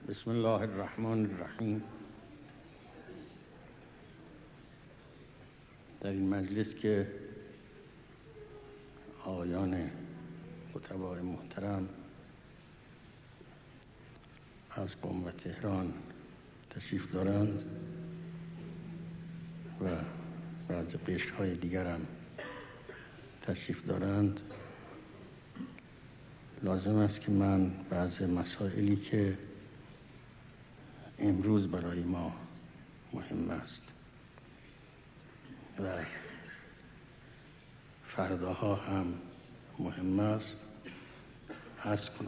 بسم الله الرحمن الرحیم. در این مجلس که آقایان خطبای محترم از قم و تهران تشریف دارند و بعض قشرهای دیگر هم تشریف دارند، لازم است که من بعض مسائلی که امروز برای ما مهم است و فرداها هم مهم است عرض کنم.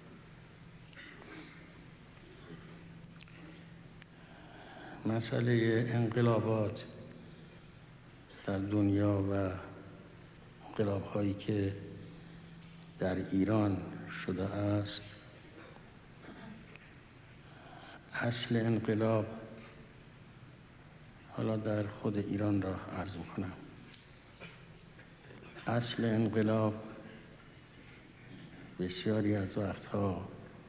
مسئله انقلابات در دنیا و انقلاب‌هایی که در ایران شده است، اصل انقلاب، حالا در خود ایران را عرض کنم، اصل انقلاب بسیاری از وقتها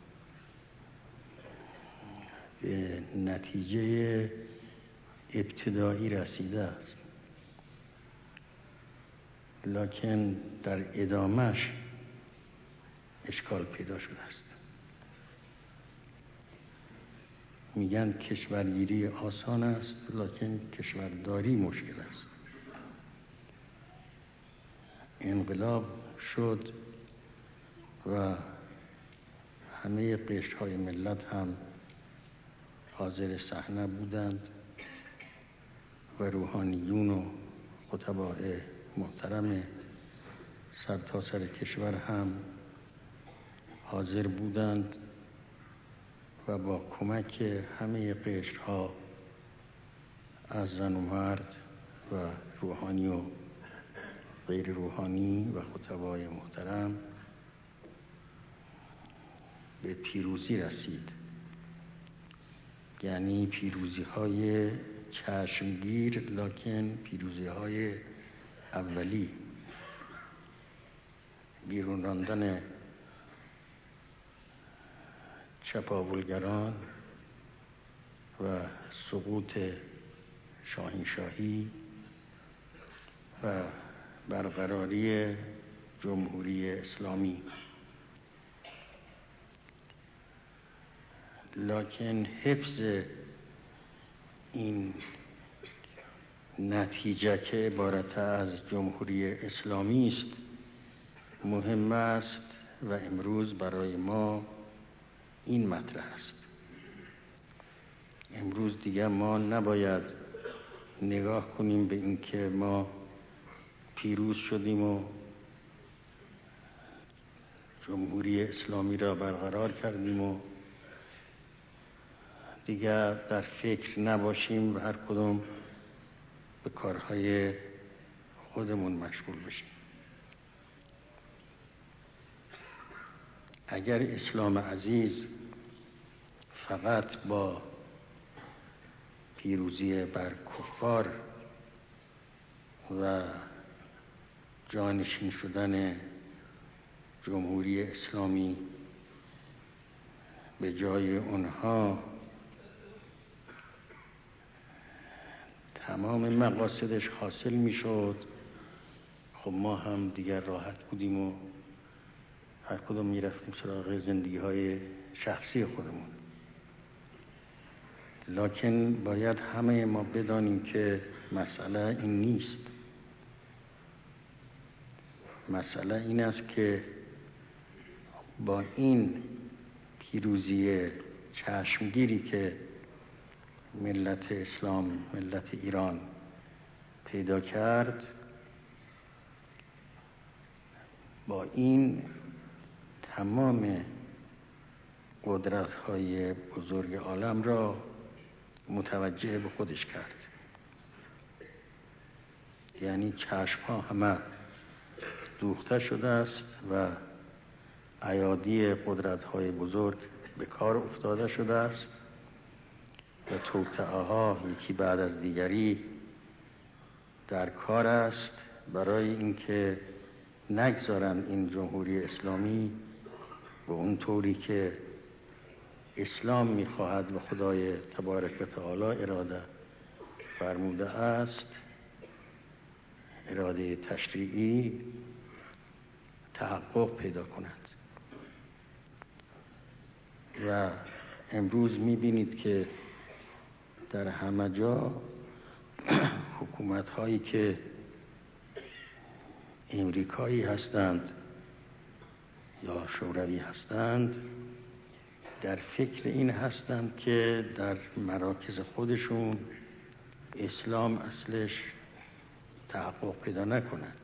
به نتیجه ابتدایی رسیده است، لکن در ادامهش اشکال پیدا شده است. میگن کشورگیری آسان است، لکن کشورداری مشکل است. انقلاب شد و همه قشرهای ملت هم حاضر صحنه بودند و روحانیون و خطباء محترم سرتاسر کشور هم حاضر بودند و با کمک همه قشرها از زن و مرد و روحانی و غیر روحانی و خطبای محترم به پیروزی رسید. یعنی پیروزی های چشمگیر، لکن پیروزی های اولی. بیرون راندن چپاولگران و سقوط شاهنشاهی و برقراری جمهوری اسلامی. لکن حفظ این نتیجه که عبارت از جمهوری اسلامی است مهم است و امروز برای ما این مطرح است. امروز دیگر ما نباید نگاه کنیم به اینکه ما پیروز شدیم و جمهوری اسلامی را برقرار کردیم و دیگر در فکر نباشیم و هر کدوم به کارهای خودمون مشغول بشیم. اگر اسلام عزیز فقط با پیروزی بر کفار و جانشین شدن جمهوری اسلامی به جای اونها تمام مقاصدش حاصل میشد، خب ما هم دیگر راحت بودیم و هر کدوم میرفتیم سراغ زندگی های شخصی خودمون. لکن باید همه ما بدانیم که مسئله این نیست. مسئله این است که با این پیروزی چشمگیری که ملت اسلام، ملت ایران پیدا کرد، با این تمام قدرت‌های بزرگ عالم را متوجه به خودش کرد. یعنی چشم‌ها همه دوخته شده است و ایادی قدرت‌های بزرگ به کار افتاده شده است و توطئه‌ها یکی بعد از دیگری در کار است برای اینکه نگذارن این جمهوری اسلامی به اون طوری که اسلام می‌خواهد و خدای تبارک و تعالی اراده فرموده است، اراده تشریعی تحقق پیدا کند. و امروز می‌بینید که در همه جا حکومت‌هایی که امریکایی هستند یا شوروی هستند در فکر این هستند که در مراکز خودشون اسلام اصلش تحقق پیدا نکند.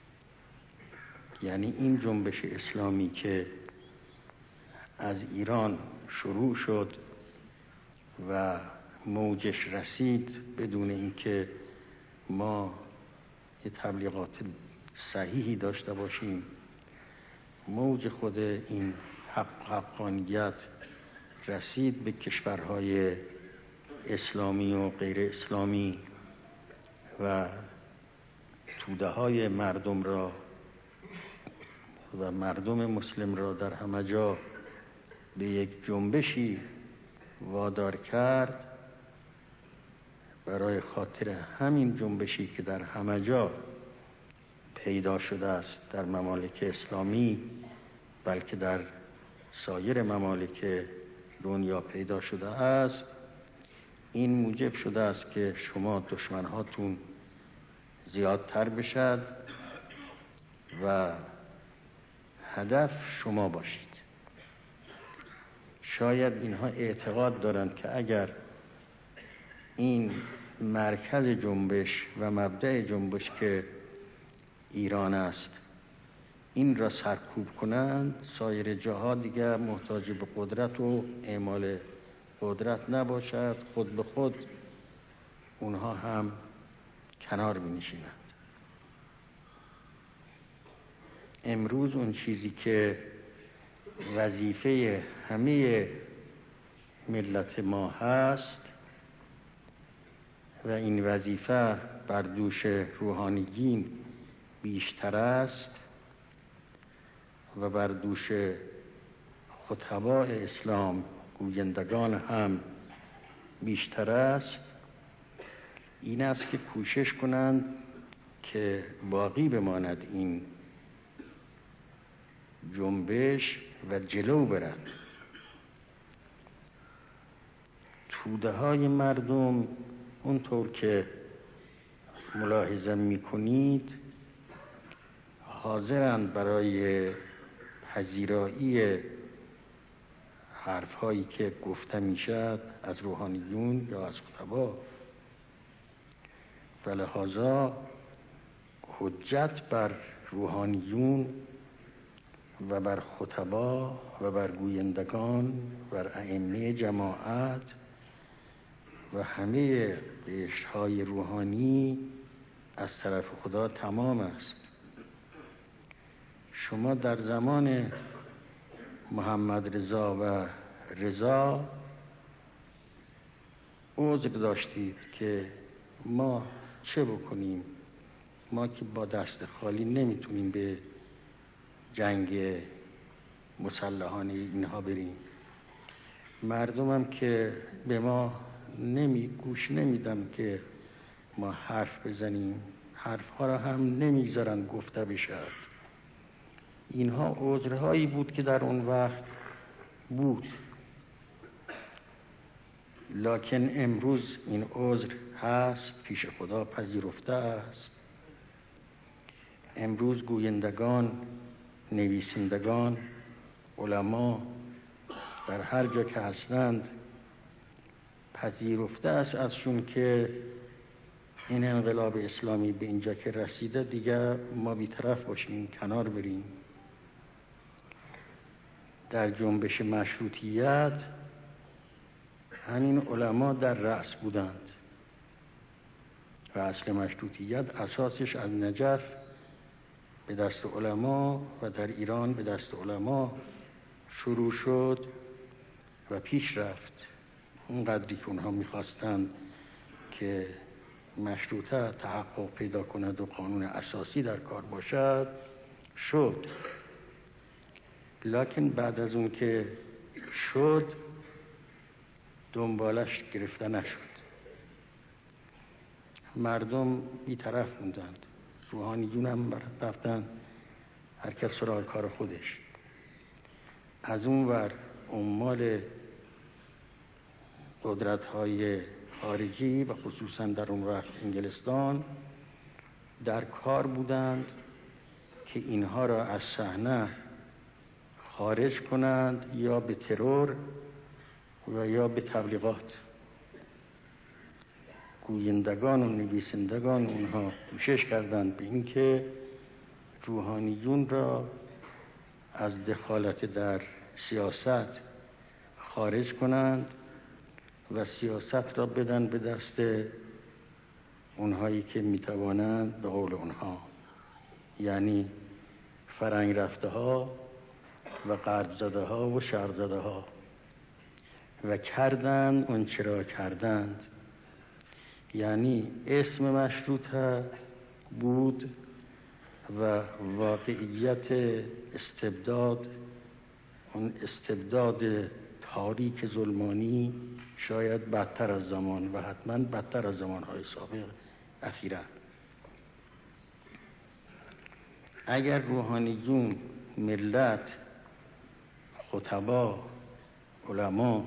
یعنی این جنبش اسلامی که از ایران شروع شد و موجش رسید بدون اینکه ما یه تبلیغات صحیحی داشته باشیم، موج خود این حقانیت رسید به کشورهای اسلامی و غیر اسلامی و توده های مردم را و مردم مسلم را در همه جا به یک جنبشی وادار کرد. برای خاطر همین جنبشی که در همه جا پیدا شده است در ممالک اسلامی، بلکه در سایر ممالک دنیا پیدا شده است، این موجب شده است که شما دشمنهاتون زیادتر بشد و هدف شما باشید. شاید اینها اعتقاد دارند که اگر این مرکز جنبش و مبدأ جنبش که ایران است این را سرکوب کنند، سایر جاها دیگر محتاج به قدرت و اعمال قدرت نباشد، خود به خود اونها هم کنار می نشینند. امروز اون چیزی که وظیفه همه ملت ما هست و این وظیفه بر دوش روحانیین بیشتر است و بر دوش خطباء اسلام گویندگان هم بیشتر است، این است که کوشش کنند که باقی بماند این جنبش و جلو برد. توده های مردم اونطور که ملاحظه میکنید حاضرند برای پذیرایی حرفهایی که گفته میشد از روحانیون یا از خطبا، و لذا حجت بر روحانیون و بر خطبا و بر گویندگان بر ائمه جماعت و همه قشرهای روحانی از طرف خدا تمام است. شما در زمان محمد رضا و رضا عذر داشتید که ما چه بکنیم، ما که با دست خالی نمیتونیم به جنگ مسلحانه اینها بریم. مردمم که به ما گوش نمیدن که ما حرف بزنیم، حرفها را هم نمیذارن گفته بشد. اینها عذرهایی بود که در اون وقت بود، لکن امروز این عذر هست، پیش خدا پذیرفته است. امروز گویندگان، نویسندگان، علما در هر جا که هستند پذیرفته است ازشون که این انقلاب اسلامی به اینجا که رسیده دیگر ما بی‌طرف باشیم، کنار بریم. در جنبش مشروطیت همین علما در رأس بودند و اصل مشروطیت اساسش از نجف به دست علما و در ایران به دست علما شروع شد و پیش رفت. اون قدری که اونها میخواستند که مشروطه تحقق پیدا کند و قانون اساسی در کار باشد شد، لکن بعد از اون که شد دنبالش گرفته نشد. مردم بی‌طرف موندند، روحانیون هم رفتن هر کس سراغ کار خودش. از اون ور عمال قدرت‌های خارجی و خصوصا در اون وقت انگلستان در کار بودند که اینها را از صحنه خارج کنند، یا به ترور و یا به تبلیغات. گویندگان و نویسندگان اونها کوشش کردند به اینکه روحانیون را از دخالت در سیاست خارج کنند و سیاست را بدن به دست اونهایی که میتوانند، به قول اونها، یعنی فرنگ رفته ها و غرب زده ها و شرق زده ها، و کردند اون چرا کردند. یعنی اسم مشروطه بود و واقعیت استبداد، اون استبداد تاریک ظلمانی، شاید بدتر از زمان و حتما بدتر از زمانهای سابق اخیراً. اگر روحانیون، ملت، خطبا، علما،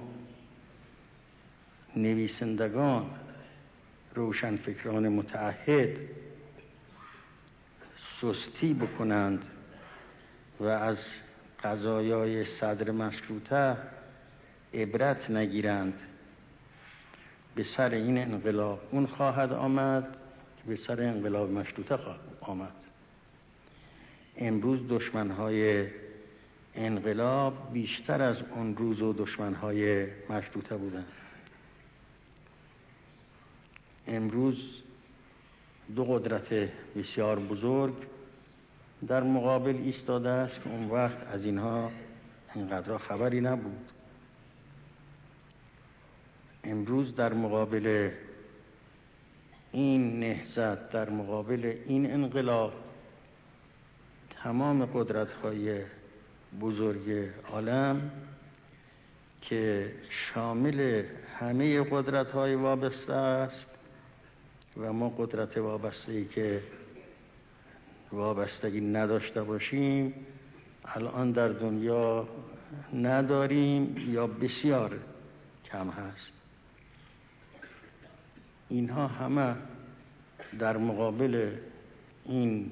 نویسندگان، روشنفکران متعهد سستی بکنند و از قضایای صدر مشروطه عبرت نگیرند، به سر این انقلاب اون خواهد آمد که به سر انقلاب مشروطه خواهد آمد. امروز دشمنهای انقلاب بیشتر از اون روز و دشمنهای مشروطه بودند. امروز دو قدرت بسیار بزرگ در مقابل ایستاده است که اون وقت از اینها اینقدر خبری نبود. امروز در مقابل این نهضت، در مقابل این انقلاب، تمام قدرت‌های بزرگ عالم که شامل همه قدرت‌های وابسته است و ما قدرت وابسته‌ای که وابستگی نداشته باشیم الان در دنیا نداریم یا بسیار کم هست. اینها همه در مقابل این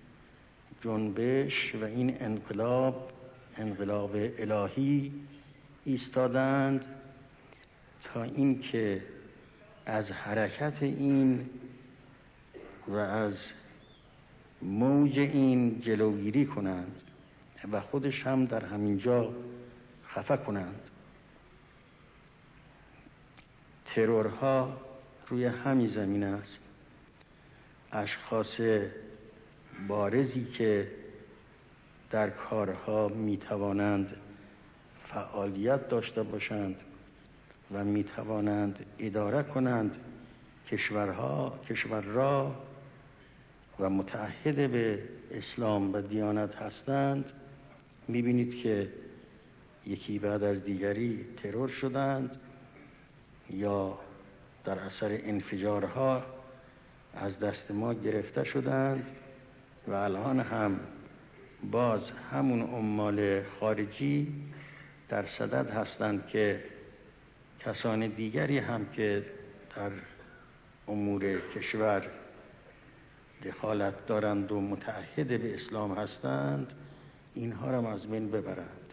جنبش و این انقلاب الهی ایستادند تا اینکه از حرکت این و از موج این جلوگیری کنند و خودش هم در همینجا خفه کنند. ترورها روی همین زمین است. اشخاص بارزی که در کارها میتوانند فعالیت داشته باشند و میتوانند اداره کنند کشور را و متعهد به اسلام و دیانت هستند، میبینید که یکی بعد از دیگری ترور شدند یا در اثر انفجارها از دست ما گرفته شدند و الان هم باز همون عمال خارجی در صدد هستند که کسان دیگری هم که در امور کشور دخالت دارند و متعهد به اسلام هستند اینها را از بین ببرند.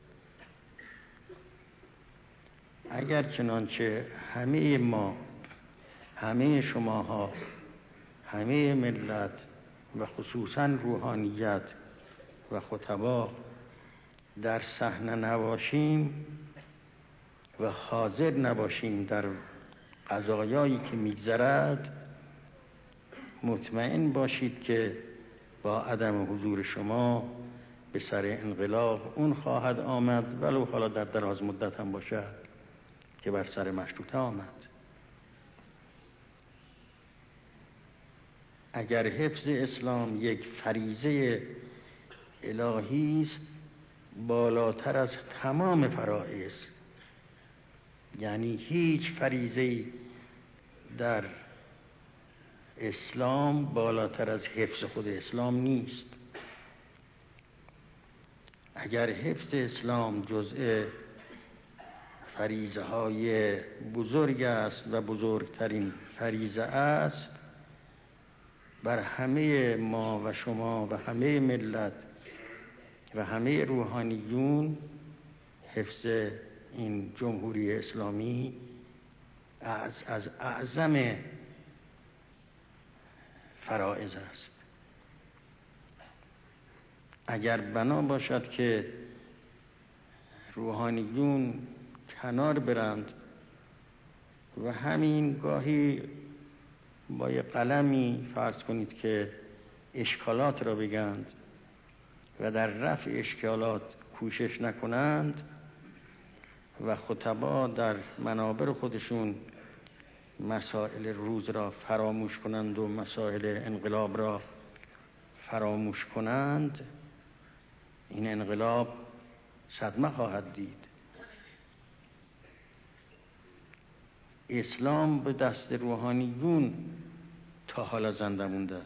اگر چنانچه همه ما، همه شماها، همه ملت و خصوصا روحانیت و خطبا در صحنه نباشیم و حاضر نباشیم در قضایایی که میگذرد، مطمئن باشید که با عدم حضور شما به سر انقلاب اون خواهد آمد، ولو حالا در دراز مدت هم باشد که بر سر مشروطه آمد. اگر حفظ اسلام یک فریضه الهی است بالاتر از تمام فرائض، یعنی هیچ فریضه‌ای در اسلام بالاتر از حفظ خود اسلام نیست. اگر حفظ اسلام جزء فریضه های بزرگ است و بزرگترین فریضه است، بر همه ما و شما و همه ملت و همه روحانیون حفظ این جمهوری اسلامی از اعظم فرائض است. اگر بنا باشد که روحانیون کنار برند و همین گاهی با یه قلمی فرض کنید که اشکالات را بگند و در رفع اشکالات کوشش نکنند و خطبا در منابر خودشون مسائل روز را فراموش کنند و مسائل انقلاب را فراموش کنند، این انقلاب صدمه خواهد دید. اسلام به دست روحانیون تا حالا زنده مونده.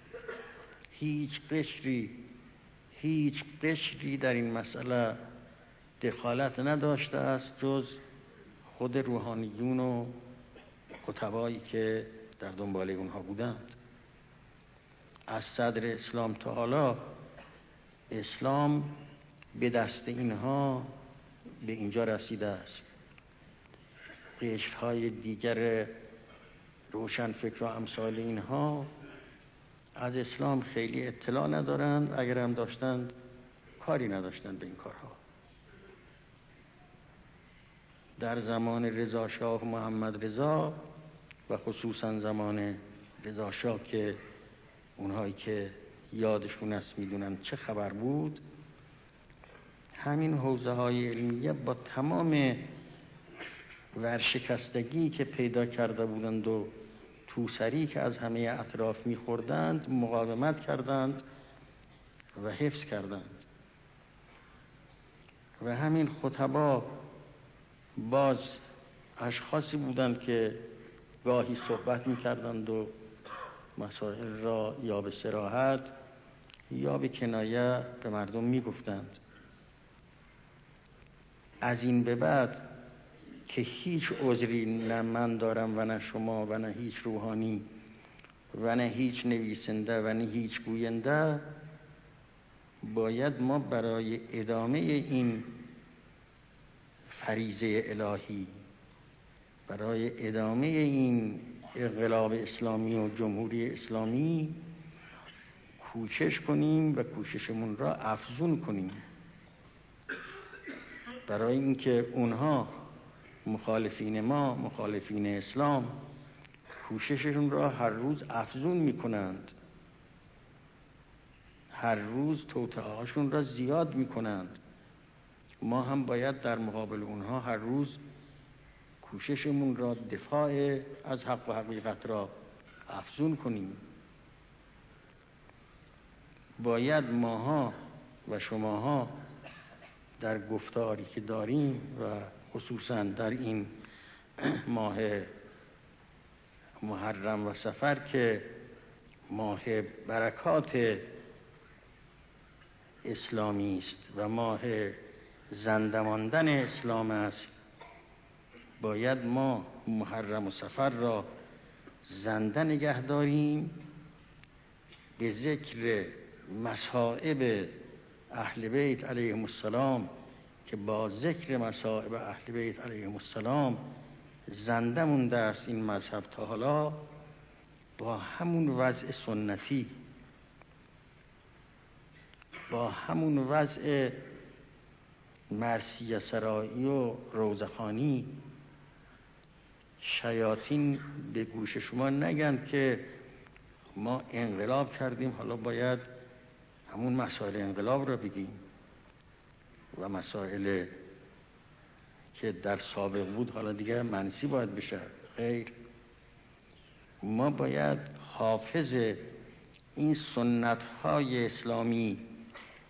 هیچ قشری در این مسئله دخالت نداشته است جز خود روحانیون و خطبایی که در دنبال اونها بودند. از صدر اسلام تا حالا اسلام به دست اینها به اینجا رسیده است. قشرهای دیگر روشنفکر و امثال اینها از اسلام خیلی اطلاع ندارند، اگر هم داشتند کاری نداشتند به این کارها. در زمان رضا شاه محمد رضا و خصوصا زمان رضا شاه که اونهایی که یادشون است میدونن چه خبر بود، همین حوزه های علمیه با تمام ورشکستگی که پیدا کرده بودند و توسری که از همه اطراف میخوردند مقاومت کردند و حفظ کردند. و همین خطبا باز اشخاصی بودند که گاهی صحبت میکردند و مسائل را یا به صراحت یا به کنایه به مردم میگفتند. از این به بعد که هیچ عذری نه من دارم و نه شما و نه هیچ روحانی و نه هیچ نویسنده و نه هیچ گوینده، باید ما برای ادامه این فریضه الهی، برای ادامه این انقلاب اسلامی و جمهوری اسلامی کوشش کنیم و کوششمون را افزون کنیم، برای اینکه اونها مخالفین ما، مخالفین اسلام، کوشششون را هر روز افزون میکنند، هر روز توطئه‌هاشون را زیاد میکنند. ما هم باید در مقابل اونها هر روز کوششمون را دفاع از حق و حقیقت را افزون کنیم. باید ماها و شماها در گفتاری که داریم و خصوصا در این ماه محرم و صفر که ماه برکات اسلامی است و ماه زنده ماندن اسلام است، باید ما محرم و صفر را زنده نگه داریم به ذکر مصائب اهل بیت علیهم السلام، که با ذکر مصائب اهل بیت علیهم السلام زنده مونده است این مذهب تا حالا، با همون وضع سنتی، با همون وضع مرثیه سرایی و روضه‌خوانی. شیاطین به گوش شما نگن که ما انقلاب کردیم، حالا باید همون مسائل انقلاب را بگیم و مسائل که در سابق بود حالا دیگه منسی باید بشه. خیر، ما باید حافظ این سنت‌های اسلامی،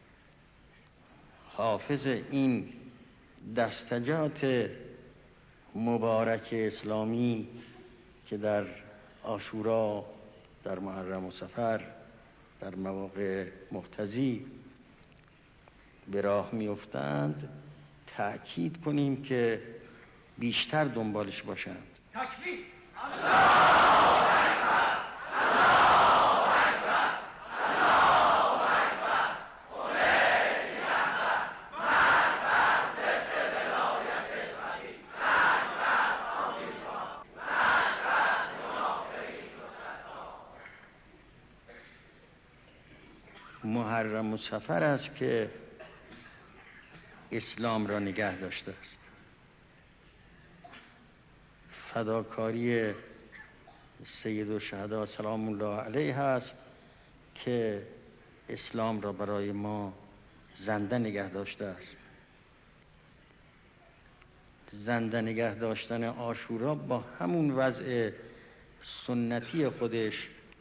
حافظ این دستجات مبارک اسلامی که در عاشورا، در محرم و صفر، در مواقع مقتضی به راه میافتند تأکید کنیم که بیشتر دنبالش باشند. تکبیر! محرم و صفر است که اسلام را نگه داشته است. فداکاری سید الشهدا سلام الله علیه است که اسلام را برای ما زنده نگه داشته است. زنده نگه داشتن عاشورا با همون وضع سنتی خودش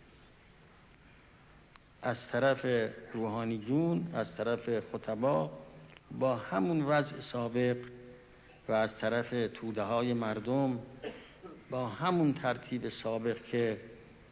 از طرف روحانیون، از طرف خطبا، با همون وضع سابق و از طرف توده های مردم با همون ترتیب سابق که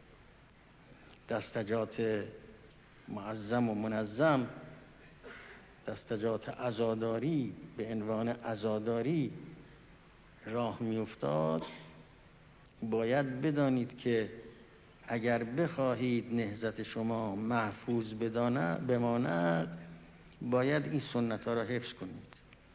دستجات معظم و منظم، دستجات عزاداری به عنوان عزاداری راه می افتاد، باید بدانید که اگر بخواهید نهضت شما محفوظ بماند باید این سنت ها را حفظ کنید.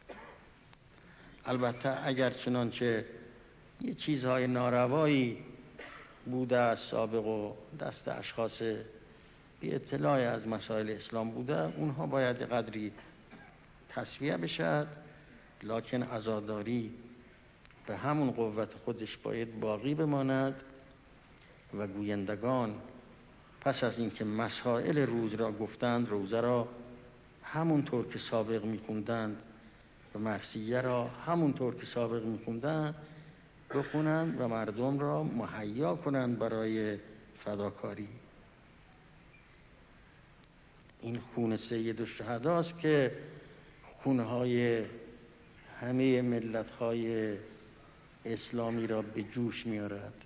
البته اگر چنانچه یه چیزهای ناروایی بوده از سابق و دست اشخاص بی اطلاع از مسائل اسلام بوده، اونها باید قدری تصفیه بشد، لکن عزاداری به همون قوت خودش باید باقی بماند و گویندگان پس از اینکه مسائل روز را گفتند، روزه را همونطور که سابق می‌خوندند و مرثیه را همونطور که سابق می‌خوندند بخونند و مردم را مهیا کنند برای فداکاری. این خون سید الشهداست که خونهای همه ملت‌های اسلامی را به جوش می‌آورد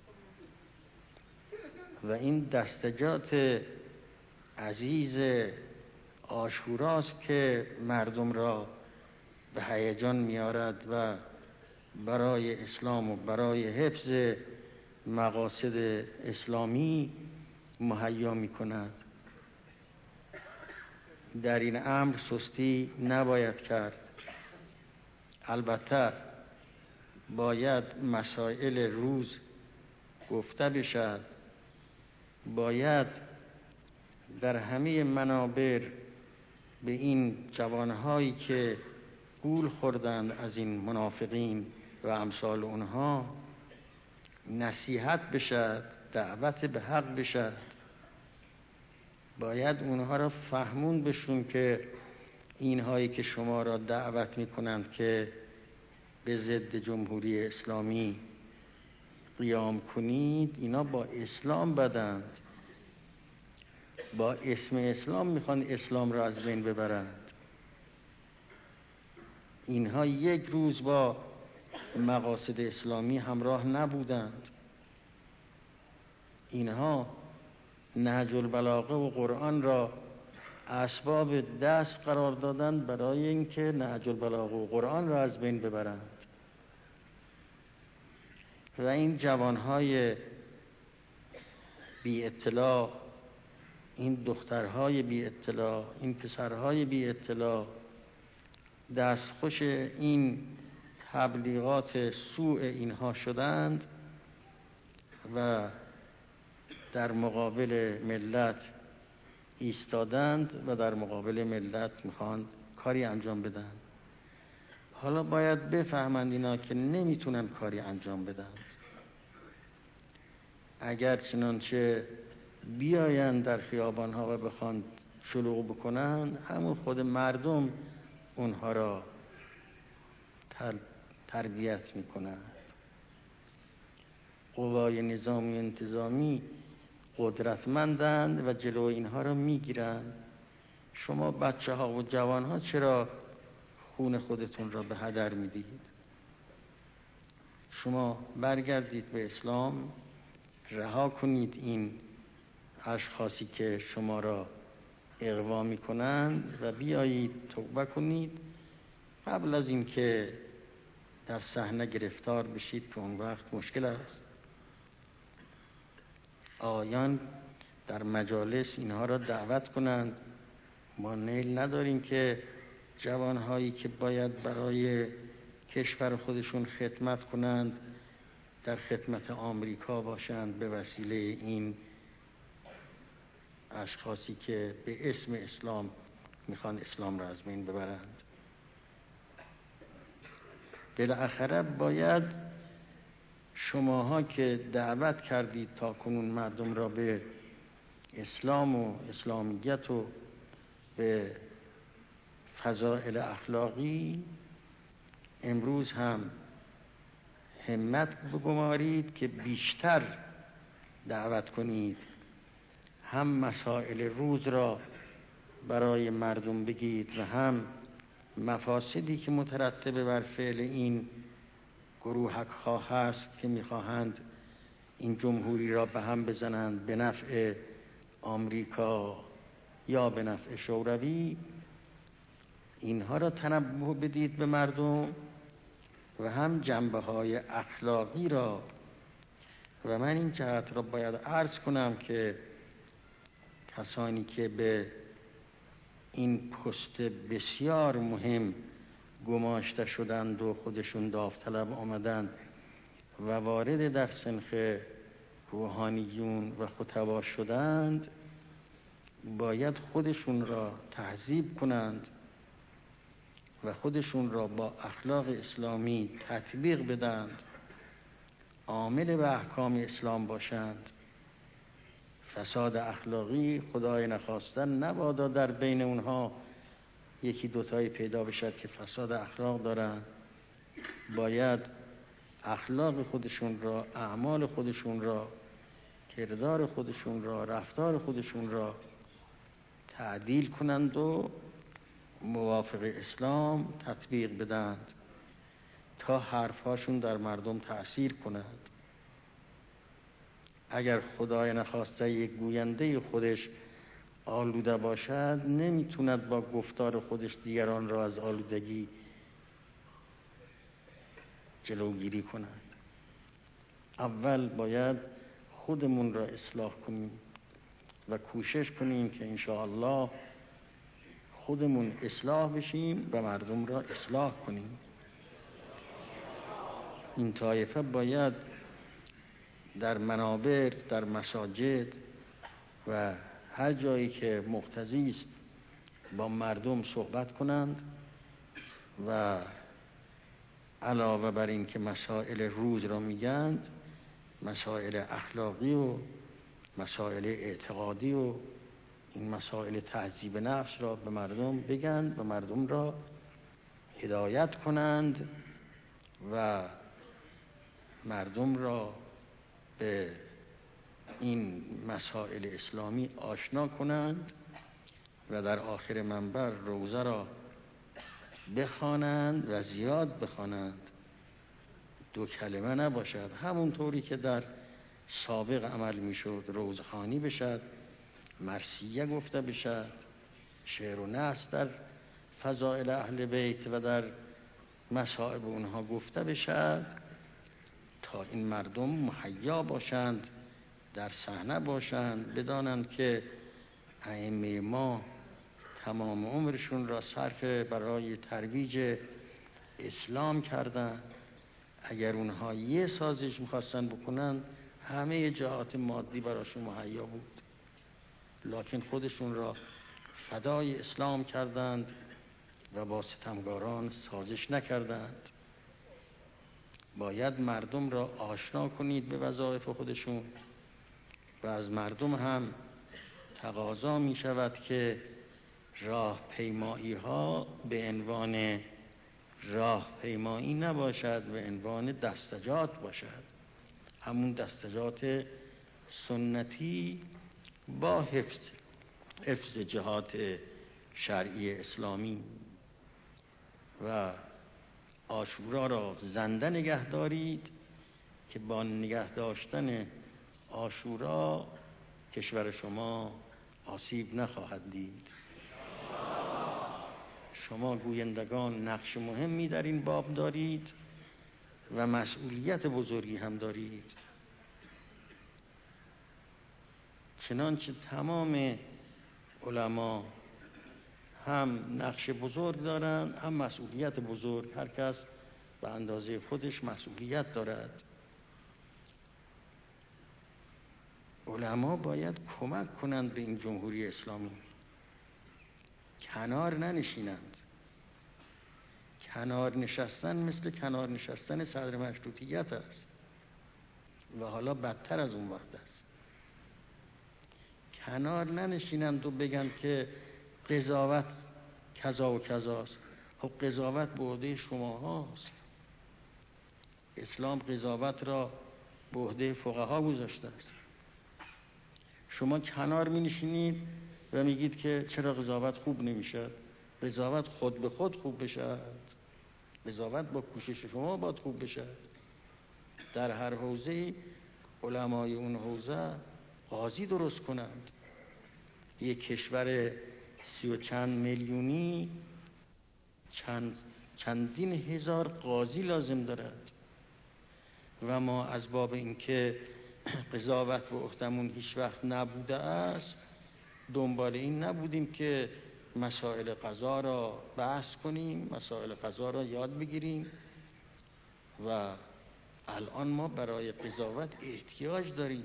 و این دستجات عزیز عاشوراست که مردم را به هیجان می‌آورد و برای اسلام و برای حفظ مقاصد اسلامی مهیا می‌کند. در این امر سستی نباید کرد. البته باید مسائل روز گفته بشد، باید در همه منابر به این جوانهایی که گول خوردند از این منافقین و امثال اونها نصیحت بشد، دعوت به حق بشد. باید اونها را فهمون بشون که اینهایی که شما را دعوت میکنند که به ضد جمهوری اسلامی قیام کنید، اینا با اسلام بدند، با اسم اسلام میخوان اسلام را از بین ببرند. اینها یک روز با مقاصد اسلامی همراه نبودند. اینها نهج البلاغه و قرآن را اسباب دست قرار دادند برای اینکه نهج البلاغه و قرآن را از بین ببرند. و این جوانهای بی اطلاع، این دخترهای بی اطلاع، این پسرهای بی اطلاع دستخوش این تبلیغات سوء اینها شدند و در مقابل ملت ایستادند و در مقابل ملت میخواند کاری انجام بدن. حالا باید بفهمند اینا که نمیتونن کاری انجام بدن. اگر چنانچه بیاین در خیابانها و بخوان شلوغ بکنن، همون خود مردم اونها را تربیت میکنن. قوای نظامی و انتظامی قدرتمندند و جلو اینها را میگیرند. شما بچه ها و جوان ها چرا خون خودتون را به هدر میدید؟ شما برگردید به اسلام، رها کنید این اشخاصی که شما را اغوا می‌کنند و بیایید توبه کنید قبل از اینکه در صحنه گرفتار بشید که اون وقت مشکل است. آیان در مجالس اینها را دعوت کنند. ما نیل نداریم که جوانهایی که باید برای کشور خودشون خدمت کنند در خدمت آمریکا باشند به وسیله این اشخاصی که به اسم اسلام میخوان اسلام را از بین ببرند. بالاخره باید شماها که دعوت کردید تا کنون مردم را به اسلام و اسلامیت و به فضائل اخلاقی، امروز هم همت بگمارید که بیشتر دعوت کنید، هم مسائل روز را برای مردم بگید و هم مفاسدی که مترتب بر فعل این گروهک ها هست که میخواهند این جمهوری را به هم بزنند به نفع آمریکا یا به نفع شوروی، اینها را تنبه بدید به مردم و هم جنبه های اخلاقی را. و من این جهت را باید عرض کنم که کسانی که به این پست بسیار مهم گماشته شدند و خودشون داوطلب آمدند و وارد در سنخ روحانیون و خطبا شدند، باید خودشون را تهذیب کنند و خودشون را با اخلاق اسلامی تطبیق بدند، عامل به احکام اسلام باشند. فساد اخلاقی خدای نخواسته نبادا در بین اونها یکی دوتایی پیدا بشد که فساد اخلاق دارند. باید اخلاق خودشون را، اعمال خودشون را، کردار خودشون را، رفتار خودشون را تعدیل کنند و موافق اسلام تطبیق بدند تا حرفهاشون در مردم تأثیر کند. اگر خدای نخواسته یک گوینده خودش آلوده باشد، نمیتوند با گفتار خودش دیگران را از آلودگی جلوگیری کند. اول باید خودمون را اصلاح کنیم و کوشش کنیم که انشاءالله خودمون اصلاح بشیم و مردم را اصلاح کنیم. این طایفه باید در منابر، در مساجد و هر جایی که مقتضی است با مردم صحبت کنند و علاوه بر این که مسائل روز را میگند، مسائل اخلاقی و مسائل اعتقادی و این مسائل تهذیب نفس را به مردم بگند و مردم را هدایت کنند و مردم را به این مسائل اسلامی آشنا کنند و در آخر منبر روزه را بخوانند و زیاد بخوانند. دو کلمه نباشد، همون طوری که در سابق عمل میشد، روزخوانی بشد، مرثیه گفته بشد، شعر و نثر در فضائل اهل بیت و در مصائب اونها گفته بشد تا این مردم مهیا باشند، در صحنه باشند، بدانند که ائمه ما تمام عمرشون را صرف برای ترویج اسلام کردند. اگر اونها یه سازش میخواستن بکنن، همه جهات مادی براشون مهیا بود، لکن خودشون را فدای اسلام کردند و با ستمگاران سازش نکردند. باید مردم را آشنا کنید به وظایف خودشون و از مردم هم تقاضا می شود که راه پیمایی ها به عنوان راه پیمایی نباشد، به عنوان دستجات باشد، همون دستجات سنتی با حفظ جهات شرعی اسلامی. و عاشورا را زنده نگه دارید که با نگه داشتن عاشورا کشور شما آسیب نخواهد دید. شما گویندگان نقش مهمی در این باب دارید و مسئولیت بزرگی هم دارید، چنانچه تمام علما هم نقش بزرگ دارند هم مسئولیت بزرگ. هر کس به اندازه خودش مسئولیت دارد. علما باید کمک کنند به این جمهوری اسلامی، کنار ننشینند. کنار نشستن مثل کنار نشستن صدر مشروطیت است و حالا بدتر از اون وقت است. کنار ننشینند و بگن که قضاوت کذا و کذاست. خب قضاوت به عهده شما هاست. اسلام قضاوت را به عهده فقها گذاشته است. شما کنار می نشینید و میگید که چرا قضاوت خوب نمیشد؟ قضاوت خود به خود خوب بشد. قضاوت با کوشش شما باید خوب بشد. در هر حوزه علمای اون حوزه قاضی درست کنند. یک کشور 30 و چند میلیونی چندین هزار قاضی لازم دارد و ما از باب اینکه قضاوت به عهدمون هیچ وقت نبوده است دنبال این نبودیم که مسائل قضا را بحث کنیم، مسائل قضا را یاد بگیریم و الان ما برای قضاوت احتیاج داریم.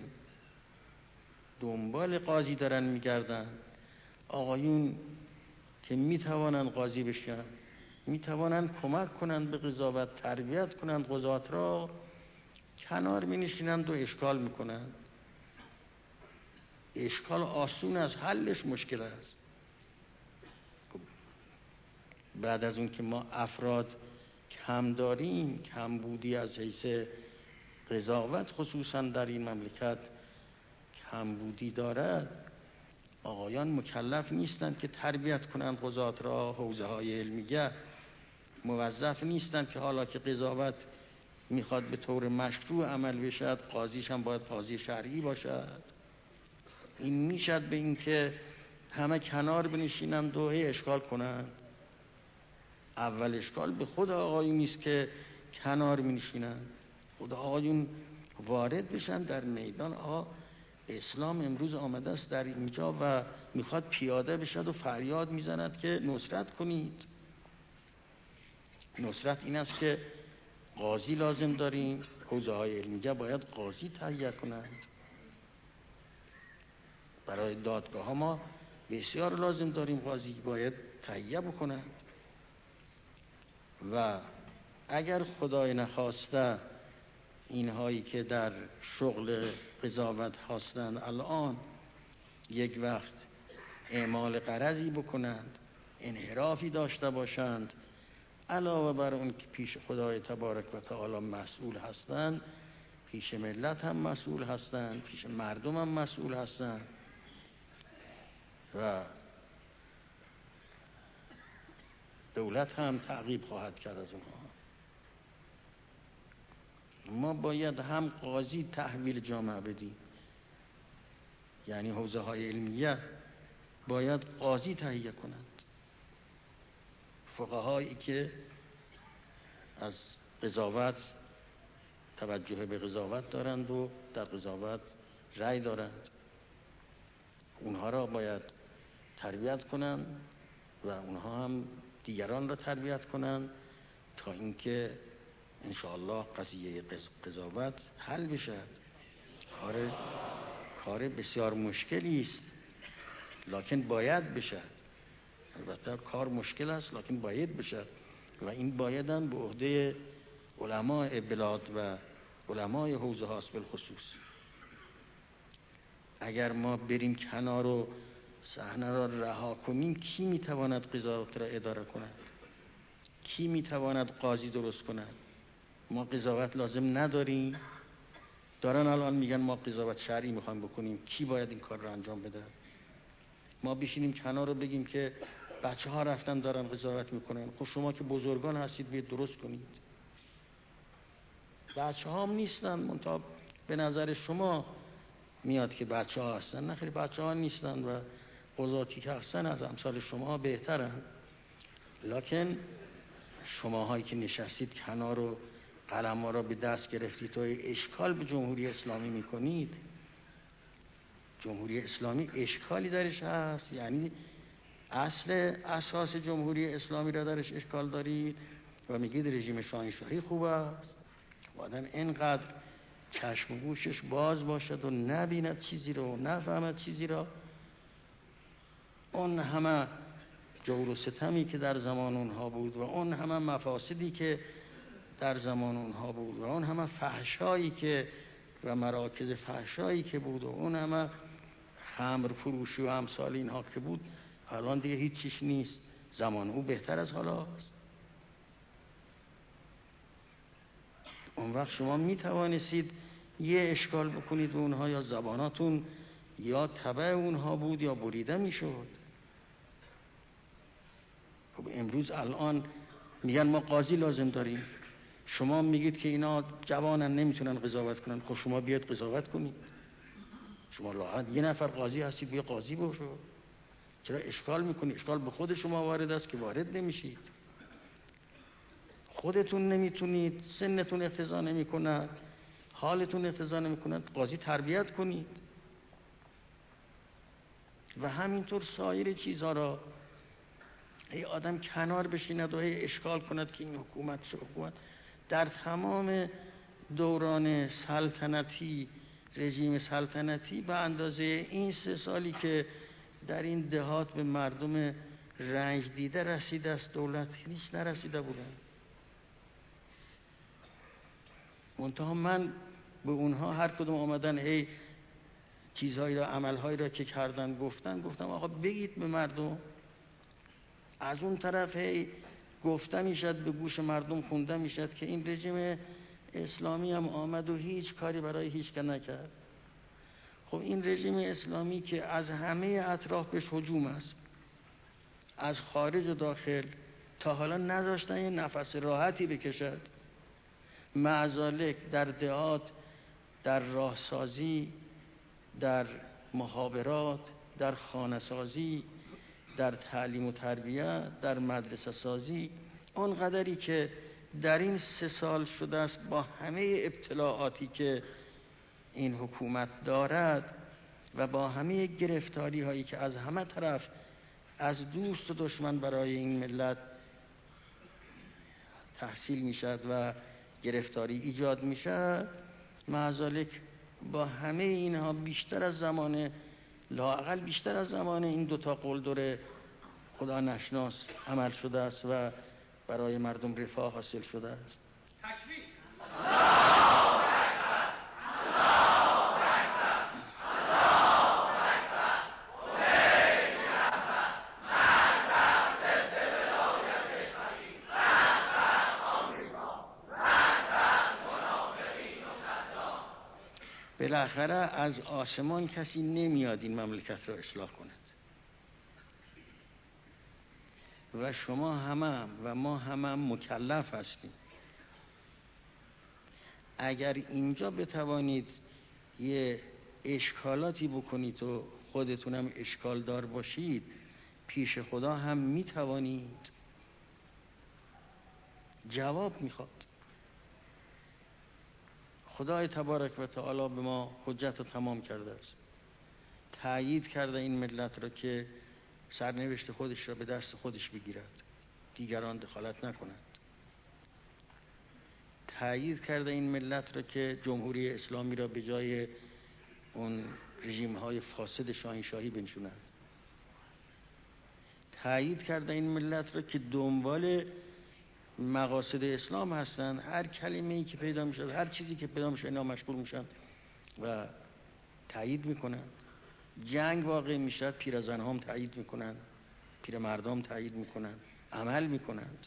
دنبال قاضی دارن میگردن. آقایون که میتوانند قاضی بشن، میتوانند کمک کنند به قضاوت، تربیت کنند قضات را، کنار مینشینند و اشکال میکنند. اشکال آسون است، حلش مشکل است. بعد از اون که ما افراد کم داریم، کم بودی از حیث قضاوت خصوصا در این مملکت کم بودی دارد، آقایان مکلف نیستند که تربیت کنند قضات را. حوزه های علمیه موظف نیستند که حالا که قضاوت میخواد به طور مشروع عمل بشد، قاضیش هم باید قاضی شرعی باشد. این میشد به این که همه کنار بنشینند و اشکال کنند. اول اشکال به خود آقایون نیست که کنار بنشینند، خود آقایون وارد بشن در میدان. آقا اسلام امروز آمده است در اینجا و میخواد پیاده بشد و فریاد میزند که نصرت کنید. نصرت این است که قاضی لازم داریم. حوزه های علمیه باید قاضی تهیه کنند. برای دادگاه ها ما بسیار لازم داریم قاضی باید تهیه بکنند. و اگر خدای نخواسته اینهایی که در شغل قضاوت هستند الان یک وقت اعمال غرضی بکنند، انحرافی داشته باشند، علاوه بر اون که پیش خدای تبارک و تعالی مسئول هستند، پیش ملت هم مسئول هستند، پیش مردم هم مسئول هستند و دولت هم تعقیب خواهد کرد از اونها. ما باید هم قاضی تحویل جامعه بدیم، یعنی حوزه های علمیه باید قاضی تهیه کنند. فقهایی که از قضاوت توجه به قضاوت دارند و در قضاوت رأی دارند، اونها را باید تربیت کنند و اونها هم دیگران را تربیت کنند تا اینکه انشاءالله قضیه قضاوت حل بشد. کار بسیار مشکلی است لکن باید بشد. البته کار مشکل است لکن باید بشد و این بایدن به عهده علماء بلاد و علماء حوزه هاست بالخصوص. اگر ما بریم کنار و صحنه را رها کنیم، کی میتواند قضاوت را اداره کند؟ کی میتواند قاضی درست کند؟ ما قضاوت لازم نداریم. دارن الان میگن ما قضاوت شرعی میخوایم بکنیم. کی باید این کار را انجام بده؟ ما بشینیم کنار رو بگیم که بچه ها رفتن دارن قضاوت میکنن. خب شما که بزرگان هستید بیاید درست کنید. بچه هم نیستن، منتها به نظر شما میاد که بچه ها هستن. نه خیلی بچه ها نیستن و قضاتی که هستن از امثال شما بهترن. لکن شماهایی که نشستید کنار و قلم ها را به دست گرفتید و اشکال به جمهوری اسلامی میکنید. جمهوری اسلامی اشکالی درش هست؟ یعنی اساس جمهوری اسلامی را درش اشکال دارید و میگید رژیم شاهنشاهی خوب است؟ آدم اینقدر چشم و گوشش باز باشد و نبیند چیزی رو، نفهمد چیزی را. اون همه جور و ستمی که در زمان اونها بود و اون همه مفاسدی که در زمان اونها بود و اون همه فحشایی که و مراکز فحشایی که بود و اون همه خمر فروشی و امثال اینها که بود، الان دیگه هیچ چیز نیست. زمان او بهتر از حالاست. اون وقت شما می توانستید یه اشکال بکنید به اونها، یا زباناتون یا تبع اونها بود یا بریده می شد. خب امروز الان میگن ما قاضی لازم داریم، شما میگید که اینا جوانن نمیتونن قضاوت کنن. خب شما بیاد قضاوت کنید. شما راحت یه نفر قاضی هستید، بیا قاضی باشو. چرا اشکال میکنید؟ اشکال به خود شما وارد است که وارد نمیشید. خودتون نمیتونید، سنتون اقتضا نمیکند، حالتون اقتضا نمیکند، قاضی تربیت کنید. و همینطور سایر چیزها را ای آدم کنار بشیند و اشکال کند که این حکومت چه حکومت. در تمام دوران سلطنتی، رژیم سلطنتی، به اندازه این 3 سالی که در این دهات به مردم رنج دیده رسیده است، دولت هیچ نرسیده بودن. منتها من به اونها هر کدوم آمدن هی چیزهایی را، عملهایی را که کردن گفتم آقا بگید به مردم. از اون طرف هی گفته میشد، به گوش مردم خونده میشد که این رژیم اسلامی هم آمد و هیچ کاری برای هیچ که نکرد. خب این رژیم اسلامی که از همه اطرافش هجوم است، از خارج و داخل، تا حالا نذاشتن یه نفس راحتی بکشد. معذالک در دهات، در راهسازی، در مخابرات، در خانه‌سازی، در تعلیم و تربیت، در مدرسه سازی، اون قدری که در این 3 سال شده است با همه ابتلاعاتی که این حکومت دارد و با همه گرفتاری هایی که از همه طرف از دوست و دشمن برای این ملت تحصیل می شد و گرفتاری ایجاد می شد، معذالک با همه اینها بیشتر از زمان، لااقل بیشتر از زمان این 2 تا قلدر خدا نشناس عمل شده است و برای مردم رفاه حاصل شده است. تکبیر! بالاخره از آسمان کسی نمیاد این مملکت را اصلاح کند و شما همه و ما همه مکلف هستیم. اگر اینجا بتوانید یه اشکالاتی بکنید و خودتونم اشکال دار باشید، پیش خدا هم میتوانید. جواب میخواد. خدای تبارک و تعالی به ما حجت رو تمام کرده است. تأیید کرده این ملت را که سرنوشت خودش را به دست خودش بگیرد، دیگران دخالت نکنند. تأیید کرده این ملت را که جمهوری اسلامی را به جای اون رژیم‌های فاسد شاهنشاهی بنشوند. تأیید کرده این ملت را که دنبال مقاصد اسلام هستند. هر کلمه‌ای که پیدا میشد، هر چیزی که پیدا میشه، اینا مشغول میشن و تأیید میکنن. جنگ واقع میشد، پیرزن‌ها هم تأیید میکنن، پیرمردم تأیید میکنن، عمل میکنند.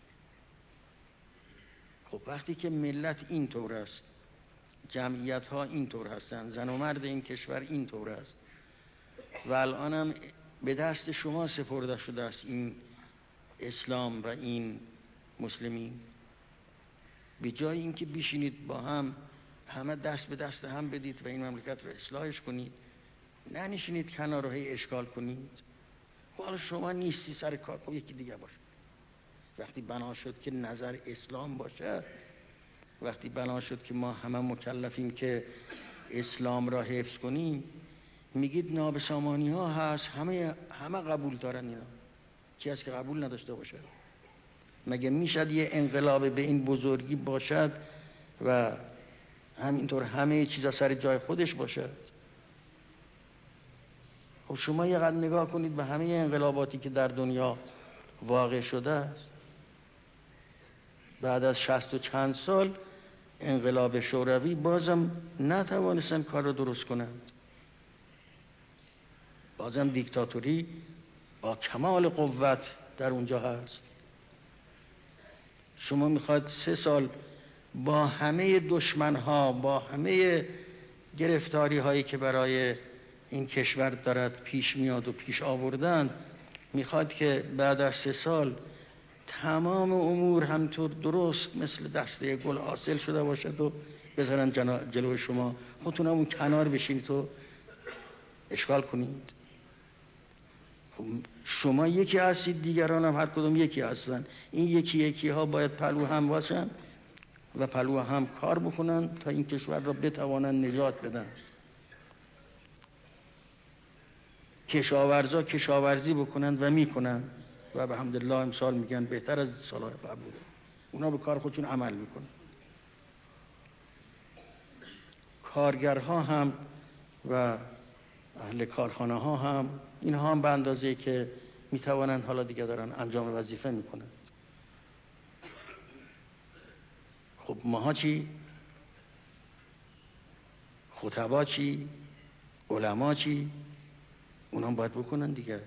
خب وقتی که ملت این طور است، جمعیت ها این طور هستند، زن و مرد این کشور این طور است و الان هم به دست شما سپرده شده است این اسلام و این مسلمین، به جای اینکه بشینید با هم همه دست به دست هم بدید و این مملکت رو اصلاحش کنید، ننشینید کنار رو هی اشکال کنید. حالا شما نیستی سر کار، خب یکی دیگه باشه. وقتی بنا شد که نظر اسلام باشه، وقتی بنا شد که ما همه مکلفیم که اسلام را حفظ کنیم، میگید نابسامانی ها هست، همه قبول دارن اینا. کی هست که قبول نداشته باشه؟ مگه میشد یه انقلاب به این بزرگی باشد و همینطور همه چیزا سر جای خودش باشد؟ خب شما یه قدر نگاه کنید به همه انقلاباتی که در دنیا واقع شده است. بعد از 60 و چند سال انقلاب شوروی بازم نتوانستن کار رو درست کنند. بازم دیکتاتوری با کمال قوت در اونجا هست. شما میخواد 3 سال با همه دشمنها، با همه گرفتاری هایی که برای این کشور دارد پیش میاد و پیش آوردن، میخواد که بعد از 3 سال تمام امور همطور درست مثل دسته گل حاصل شده باشد و بذارن جلوی شما، خودتون همون کنار بشینید و اشغال کنید. شما یکی هستید، دیگران هم هر کدوم یکی هستن. این یکی ها باید پلو هم باشن و پلو هم کار بکنن تا این کشور را بتوانن نجات بدن. کشاورزا کشاورزی بکنن و میکنن و به حمدالله امسال میگن بهتر از سالهای قبل بوده. اونا به کار خودشون عمل میکنن. کارگرها هم و اهل کارخانه ها هم، اینها هم به اندازه‌ای که میتوانند حالا دیگه دارن انجام وظیفه میکنن. خب ماها چی؟ خطبا چی؟ علما چی؟ اونا باید بکنن دیگه.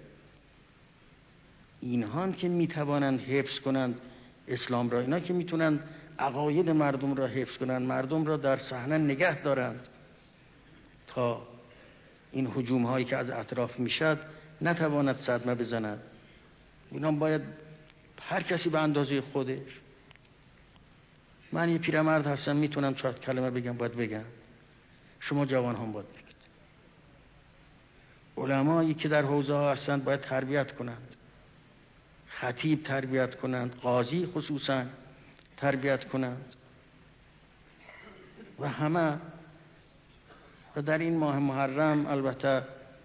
اینها که میتوانند حفظ کنند اسلام را، اینا که میتونن عقاید مردم را حفظ کنند، مردم را در صحنه نگه دارند تا این هجوم هایی که از اطراف میشد نتواند صدمه بزند. اینا باید هر کسی به اندازه خودش. من یه پیرمرد هستم، میتونم 4 کلمه بگم، باید بگم. شما جوان هم باید بگید. علمایی که در حوزه ها هستند باید تربیت کنند، خطیب تربیت کنند، قاضی خصوصا تربیت کنند و همه. و در این ماه محرم البته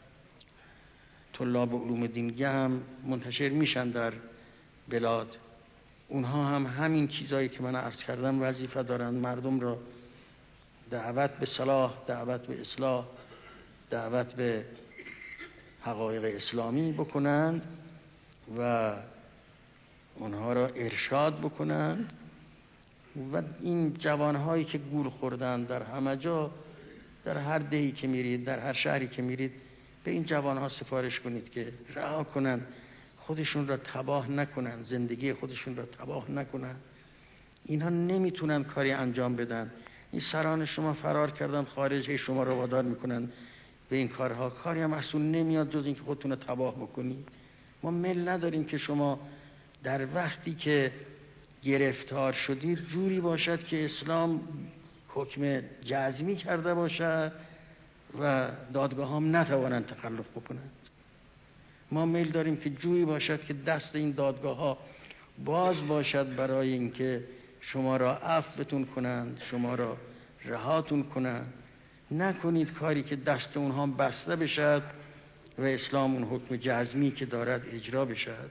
طلاب علوم دینی هم منتشر میشن در بلاد. اونها هم همین چیزایی که من عرض کردم وظیفه دارن، مردم را دعوت به صلاح، دعوت به اصلاح، دعوت به حقایق اسلامی بکنند و اونها را ارشاد بکنند. و این جوانهایی که گول خوردن در همه جا، در هر دهی که میرید، در هر شهری که میرید، به این جوانها سفارش کنید که رها کنن، خودشون را تباه نکنن، زندگی خودشون را تباه نکنن. اینها نمیتونن کاری انجام بدن. این سران شما فرار کردن خارج، شما را وادار میکنن به این کارها. کاری هم اصلا نمیاد جز اینکه خودتون رو تباه بکنید. ما میل نداریم که شما در وقتی که گرفتار شدید جوری باشد که اسلام حکم جزمی کرده باشد و دادگاه هم نتوانند تخلف بکنند. ما میل داریم که جوری باشد که دست این دادگاه ها باز باشد برای اینکه شما را عفوتون کنند، شما را رهاتون کنند. نکنید کاری که دست اونها بسته بشد و اسلام اون حکم جزمی که دارد اجرا بشد.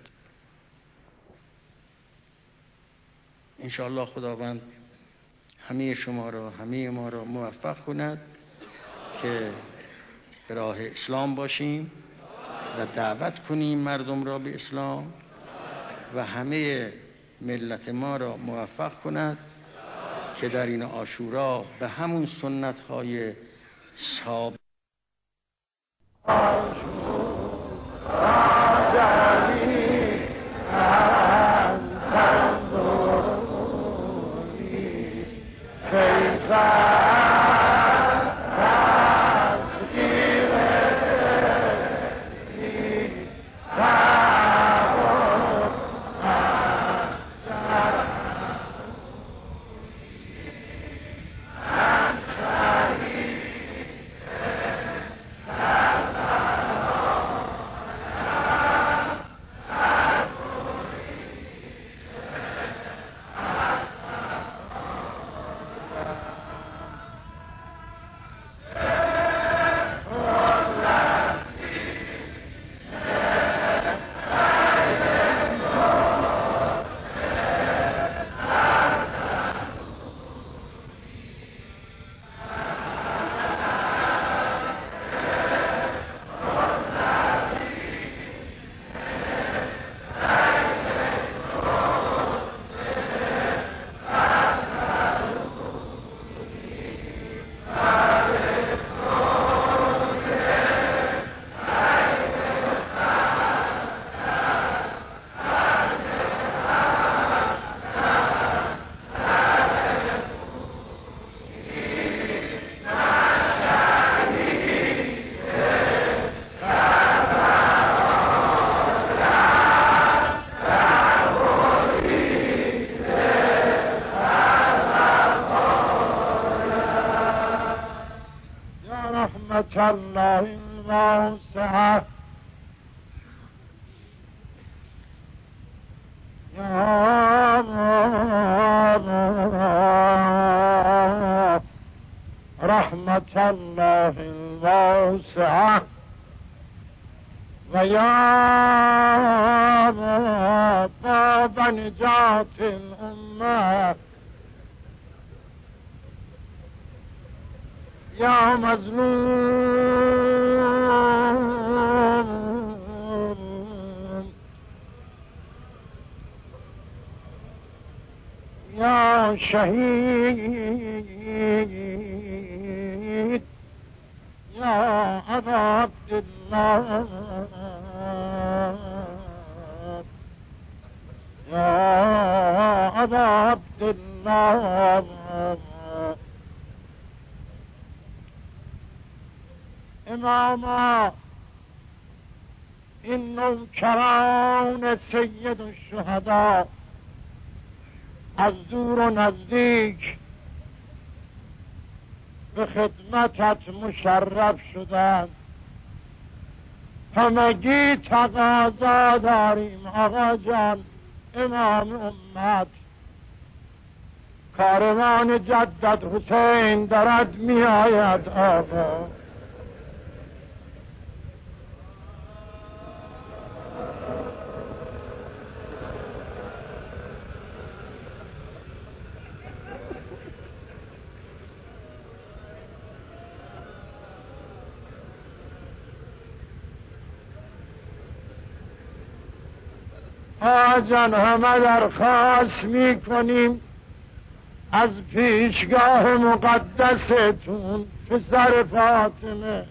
انشاءالله خداوند همه شما را، همه ما را موفق کند که به راه اسلام باشیم و دعوت کنیم مردم را به اسلام و همه ملت ما را موفق کند که در این عاشورا به همون سنت های ثابت رحمت الله الواسعه یا رحمت الله الواسعه و یا باب نجات الامه یا مظلوم یا شهید یا ابا عبدالله یا ابا عبدالله اماما این نوکران سید الشهدا از دور و نزدیک به خدمتت مشرف شدند. همگی تقاضا داریم آقا جان، امام امت، کاروان جدت حسین دارد می آید آقا. آجان همه درخواست می کنیم از پیشگاه مقدستون پسر فاطمه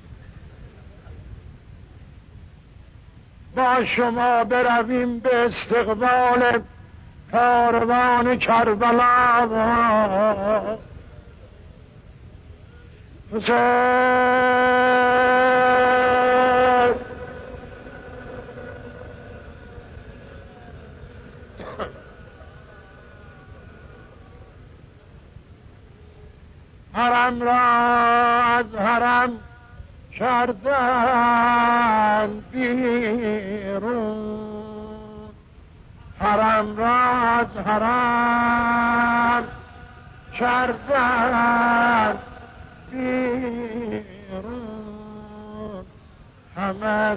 با شما برویم به استقبال کاروان کربلا. حسین حرم را از حرم کردن بیرون، حرم را از حرم کردن بیرون، همه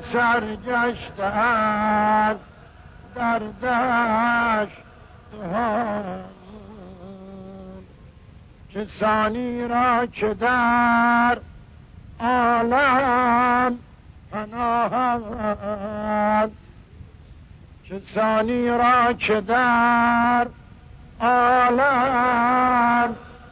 سرگشتند در دشت کسانی را که در عالم پناهند، کسانی را که در عالم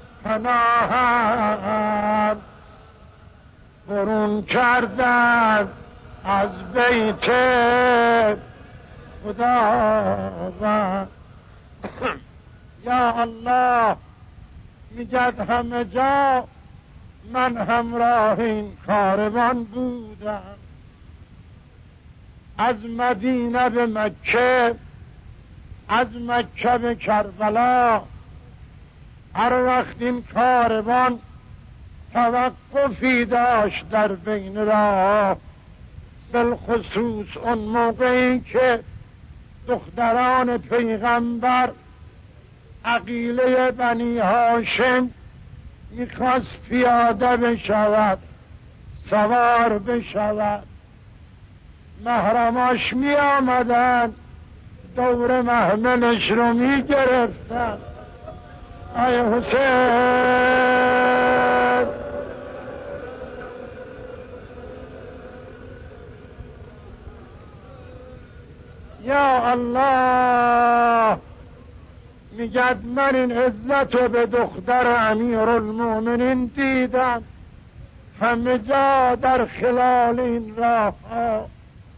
پناهند، برون کردند از بیت خداوند. یا الله میگد همه جا من همراه این کاروان بودم، از مدینه به مکه، از مکه به کربلا. هر وقت این کاروان توقفی داشت در بین راه، بالخصوص اون موقعی که دختران پیغمبر عقیله بنی هاشم میخواست پیاده بشود، سوار بشود، محرماش می آمدن دور محملش رو می گرفتن. ای حسین یا الله میگد من این عزت رو به دختر امیرالمومنین دیدم، همه جا در خلال این راه ها.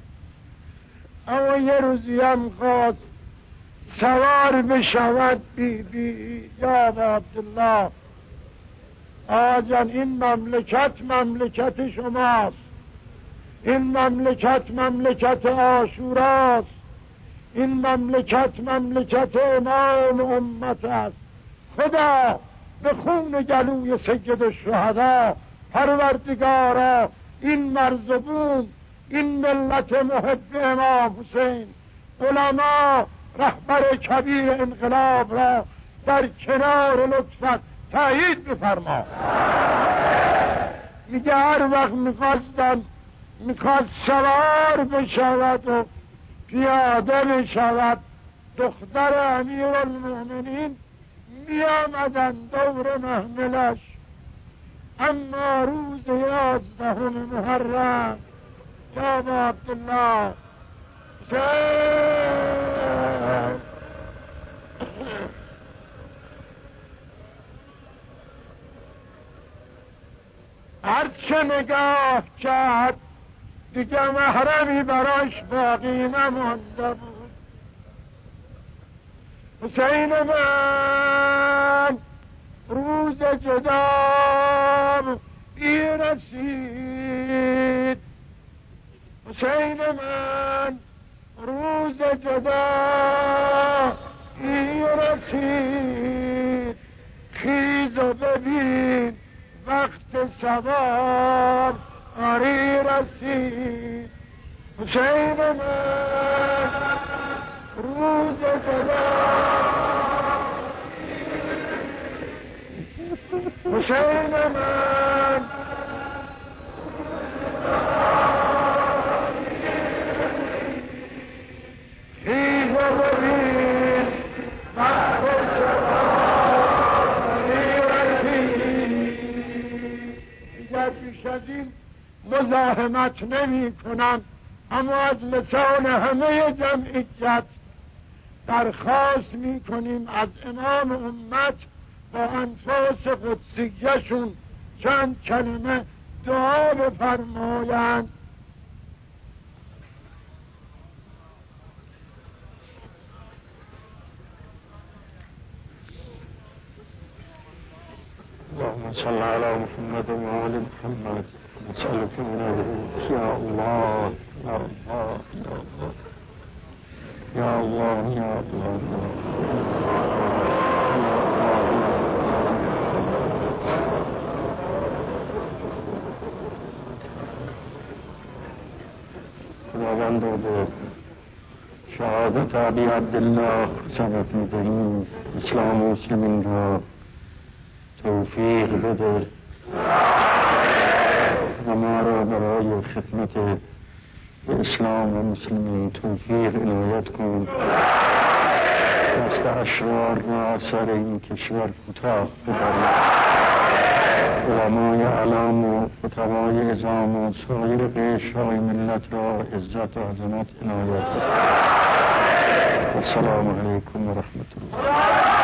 اما یه روزی هم خواست سوار بشود بی یا عبدالله آجان این مملکت مملکت شماست، این مملکت مملکت عاشوراست، این مملکت مملکت امام امت است. خدا به خون گلوی سید الشهدا پروردگارا این مرزبون، این ملت محب امام حسین، علما، رهبر کبیر انقلاب را در کنار لطفت تأیید بفرما. میگه هر وقت میخواست سوار بشود و پیاده بشود، دختر امیرالمؤمنین میآمدن دور محملش، اما روز 11 محرم یا ابا عبدالله هرچه نگاه کرد دیگه محرمی براش باقی نمانده بود. حسین من روز جدا رسید، حسین من روز جدا رسید، خیز و ببین وقت سوار رسید. حسین من روز جدا، حسین من خیز و ببین وقت سوار رسید. دیگر بیش از این مزاحمت نمی کنم، اما از لسان همه جمعیت درخواست می کنیم از امام امت با انفاس قدسیشون چند کلمه دعا بفرمایند. اللهم صل على محمد وآل محمد. نسألك من يا الله يا الله يا الله يا الله خداوند به شهادت ابی عبدالله سبب می‌دهیم، اسلام و مسلمین را توفیق بده و ما را برای خدمت اسلام و مسلمین توفیق عنایت کن. دست اشرار را از سر این کشور کوتاه ببرید. علمای علم و فتوای عظام و سایر قشرهای ملت را عزت و عظمت عنایت کن. السلام علیکم و رحمت الله.